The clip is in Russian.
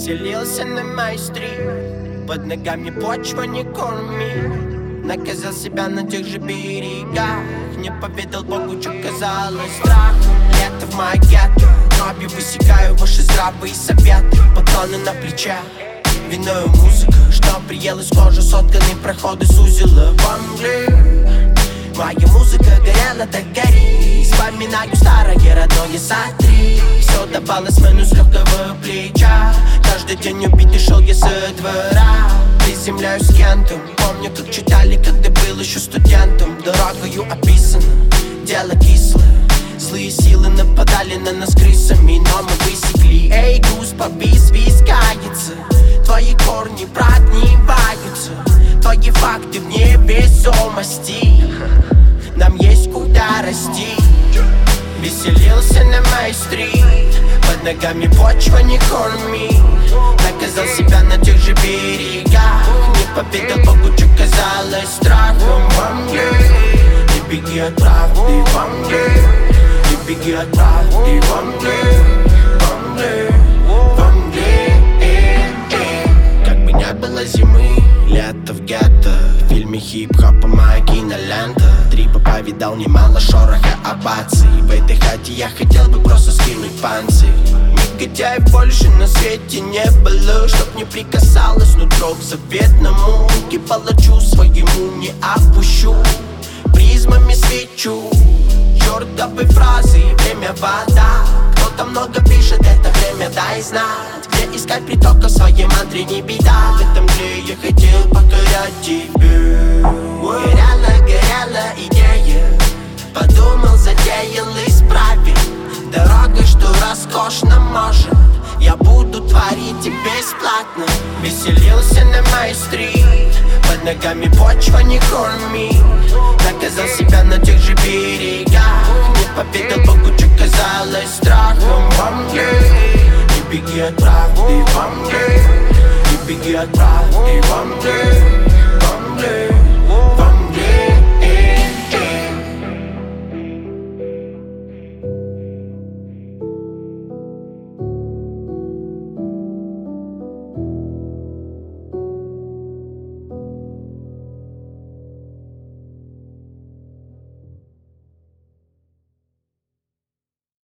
Веселился на майстре, под ногами почва не корми. Наказал себя на тех же берегах, не поведал Богу, что казалось страхом. Лето в моей гетто, кровью высекаю ваши здравые советы. Патроны на плечах, виною музыка, что приелась кожа, сотканные проходы сузила в Англии. Моя музыка горела, так гори. Вспоминаю старое родное сотри. Все давалось меню с легкого плеча. Каждый день убитый шел я со двора. Приземляюсь с Кентом. Помню, как читали, когда был еще студентом. Дорогою описано, дело кислое. Злые силы нападали на нас крысами, но мы высекли. Эй, груз побис, вискается. Твои корни прогниваются. Твои факты в невесомости. Нам есть куда расти. Веселился на моей стрит, под ногами почва не корми. Наказал себя на тех же берегах, не поведал Богу, что казалось страхом. В Англии не беги от правды, в Англии не беги от правды, в Англии, в Англии, в Англии. Как бы не было зимы, лето в гетто. В фильме хип-хопа моя кинолента. Трипа повидал немало шороха оваций. В этой хате я хотел бы просто скинуть панцирь. Негодяев больше на свете не было, чтоб не прикасалось нутро к заветному. Руки палачу своему не опущу, призмами свечу. Чёртовы фразы, время вода. Кто-то много пишет, это время дай знать. Где искать притока в своей мантре, не беда. В этом мире я хотел покорять тебе. Горела идея, подумал, затеял, исправил. Дорога, что роскошно может, я буду творить и бесплатно. Веселился на моей стрит, под ногами почва не корми. Наказал себя на тех же берегах, не поведал Богу, что казалось страхом. В Англии не беги от правды, в Англии не беги от правды, в Англии, в Англии.